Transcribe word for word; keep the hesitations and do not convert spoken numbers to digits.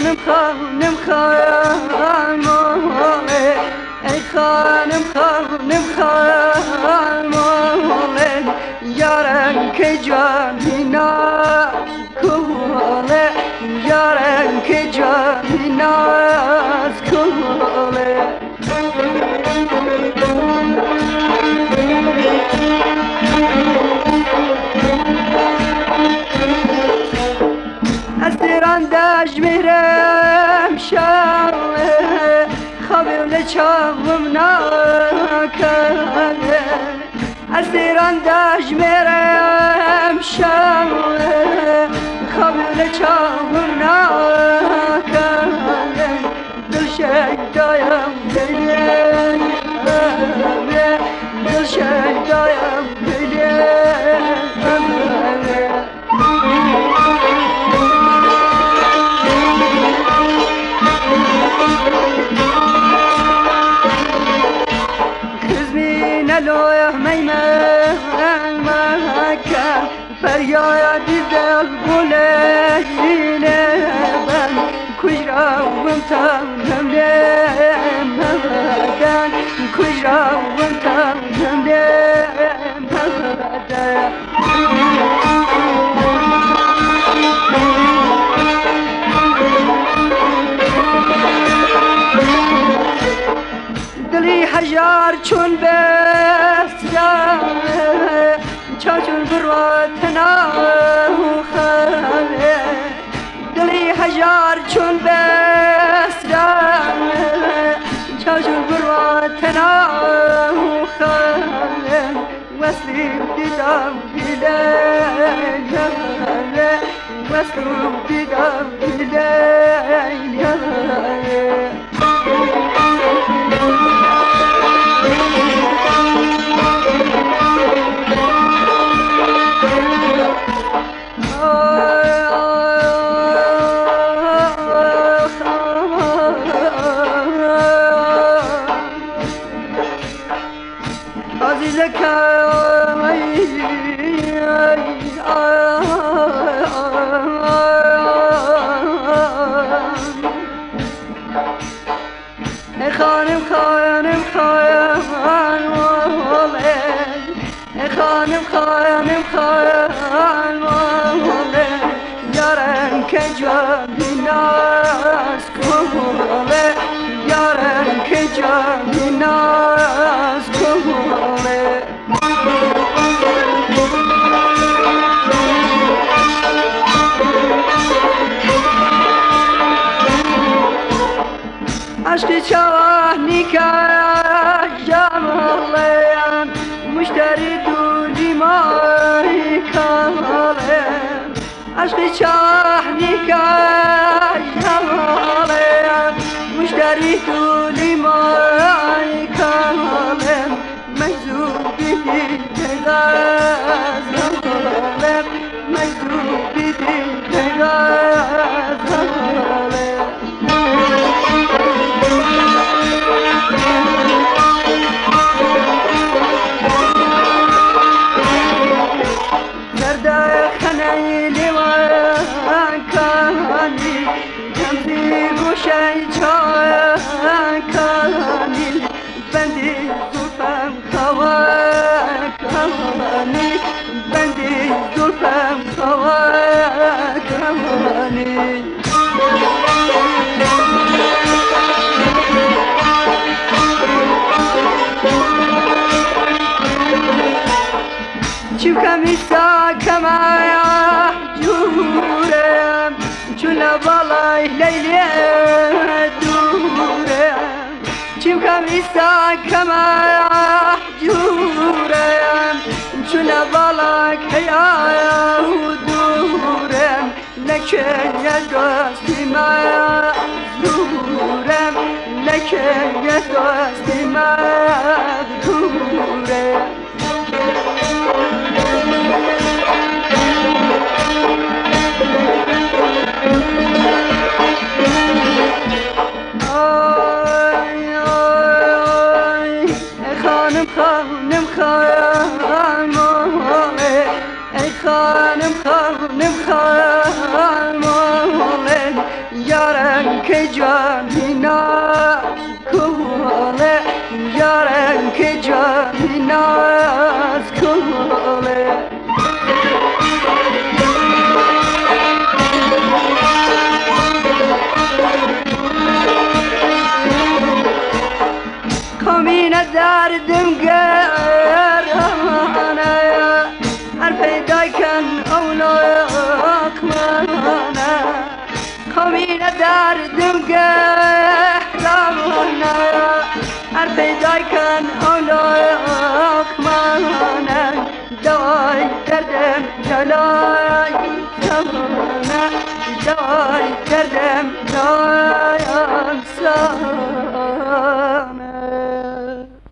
خانم خانم خانم ای خانم خانم خانم یارم که جانی ناز کوله یارم که جانی ناز کوله از تهران داش میرم شاله خوابم چاوم ناکنه از تهران داش میرم شاله خوابم چاوم ناکنه دل شیدایم دلیه دل شیدایم دلیه لوح میمن مکه فریادی دل بولینه من کجراوم تنم نمدن کجراوم تنم نمدن دلی هجار چون بسرم چاچون بروتنا خاله دلی هجار چون بسرم چاچون بروتنا خاله وصلی دیدم دیدن وصلی دیدم دیدن عزیزک خانم خانم خانم خانم خانم خانم یارم که جانی ناز کوله یارم که جانی ناز کوله عشق چاهنی که جمالم مشتری دولی مای کامالم عشق چاهنی که جمالم مشتری دولی مای کامالم مجذوبی تغازالم مجذوبی تغازالم خنیلی و کانی جمزی گوشی چاکانی بندی زلفم خواکانی بندی زلفم خواکانی چیو کمیسا کمایا جورم چون بالای لیلی دورم چیو کمیسا کمایا جورم چون بالای کیا دورم لکه یه دوستی ما دورم لکه یه دوستی ما دورم خانم خانم خانم ای خانم خانم خانم یارم که جانی ناز کوله یارم که جانی ناز کوله کامین دردم گرانه هر پیدا کن اولاک منه کامین دردم گرانه هر پیدا کن اولاک منه دوای دردم جلای زمانه دوای دردم